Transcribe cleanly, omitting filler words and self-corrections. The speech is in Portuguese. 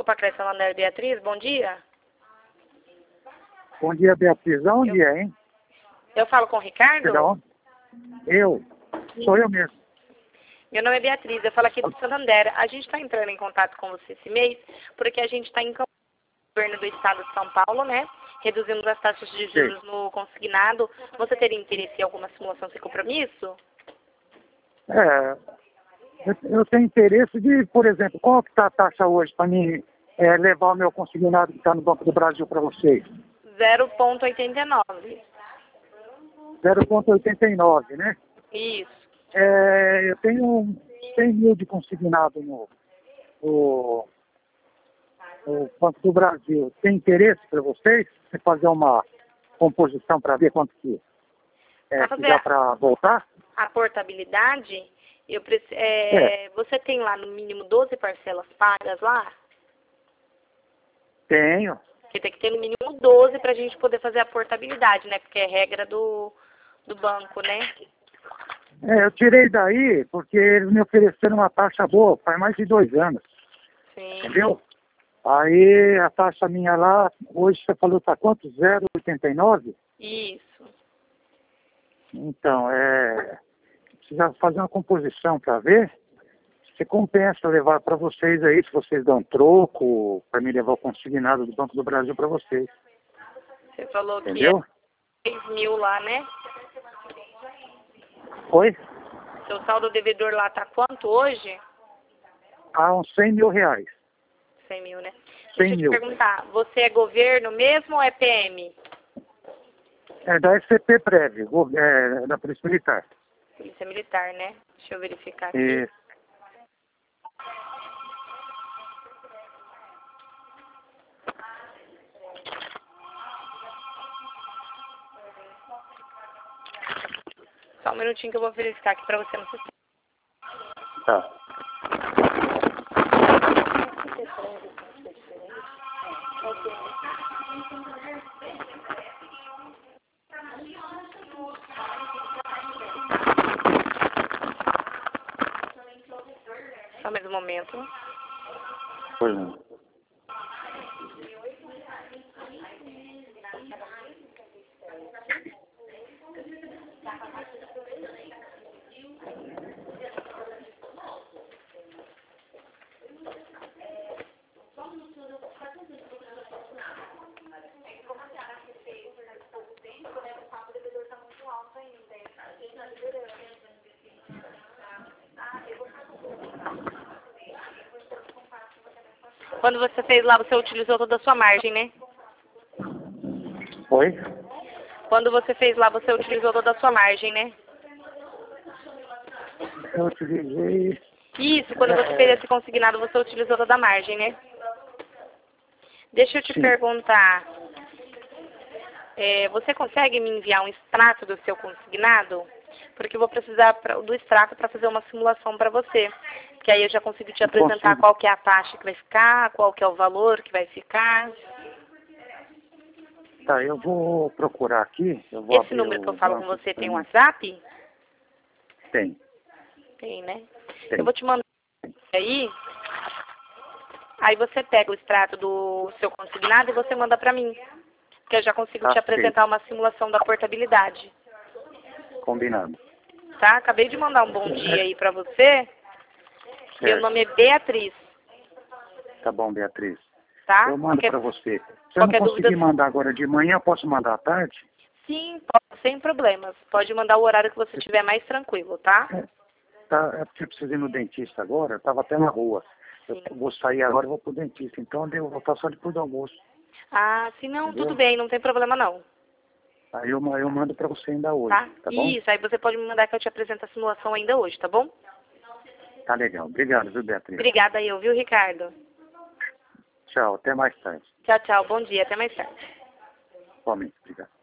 Pacre Santander, Beatriz, bom dia. Bom dia, Beatriz. Onde é, hein? Eu falo com o Ricardo? Perdão? Sou eu mesmo. Meu nome é Beatriz, eu falo aqui do Santander. A gente está entrando em contato com você esse mês, porque a gente está em campanha do governo do estado de São Paulo, né? Reduzindo as taxas de juros no consignado. Você teria interesse em alguma simulação sem compromisso? Eu tenho interesse de, por exemplo, qual que está a taxa hoje para mim levar o meu consignado que está no Banco do Brasil para vocês? 0,89. 0,89, né? Isso. Eu tenho 100 mil de consignado no Banco do Brasil. Tem interesse para vocês? Você fazer uma composição para ver quanto que dá para voltar? A portabilidade, você tem lá no mínimo 12 parcelas pagas lá? Tenho. Porque tem que ter no mínimo 12 para a gente poder fazer a portabilidade, né? Porque é regra do banco, né? Eu tirei daí porque eles me ofereceram uma taxa boa, faz mais de 2 anos. Sim. Entendeu? Aí a taxa minha lá, hoje você falou, tá quanto? 0,89? Isso. Então, precisa fazer uma composição para ver se compensa levar para vocês aí, se vocês dão troco, para me levar o consignado do Banco do Brasil para vocês. Você falou entendeu? Que é 6 mil lá, né? Oi? Seu saldo devedor lá tá quanto hoje? Uns 100 mil reais. 100 mil, né? 100 Deixa eu te mil. perguntar, você é governo mesmo ou é PM? É da SCP-Prev, da Polícia Militar. Polícia Militar, né? Deixa eu verificar aqui. Isso. Só um minutinho que eu vou verificar aqui pra você no sistema. Tá. Só mais um momento. Pois não. Quando você fez lá, você utilizou toda a sua margem, né? Oi? Quando você fez lá, você utilizou toda a sua margem, né? Eu utilizei... Isso, quando você fez esse consignado, você utilizou toda a margem, né? Deixa eu te perguntar. Você consegue me enviar um extrato do seu consignado? Porque eu vou precisar do extrato para fazer uma simulação para você. Que aí eu já consigo te apresentar qual que é a taxa que vai ficar, qual que é o valor que vai ficar. Tá, eu vou procurar aqui. Esse número que eu falo com você tem um WhatsApp? Tem. Tem, né? Tem. Eu vou te mandar aí. Aí você pega o extrato do seu consignado e você manda para mim. Que eu já consigo te apresentar uma simulação da portabilidade. Combinado. Tá? Acabei de mandar um bom dia aí para você. Meu nome é Beatriz. Tá bom, Beatriz. Tá? Eu mando para você. Se eu não conseguir mandar agora de manhã, eu posso mandar à tarde? Sim, pode, sem problemas. Pode mandar o horário que você estiver mais tranquilo, tá? É porque eu preciso ir no dentista agora, eu estava até na rua. Sim. Eu vou sair agora e vou pro dentista. Então eu vou voltar só depois do almoço. Ah, sim, não, entendeu? Tudo bem, não tem problema não. Aí eu mando para você ainda hoje, tá bom? Isso, aí você pode me mandar que eu te apresento a simulação ainda hoje, tá bom? Tá legal. Obrigado, viu, Beatriz? Obrigada eu, viu, Ricardo? Tchau, até mais tarde. Tchau, tchau, bom dia, até mais tarde. Igualmente, obrigado.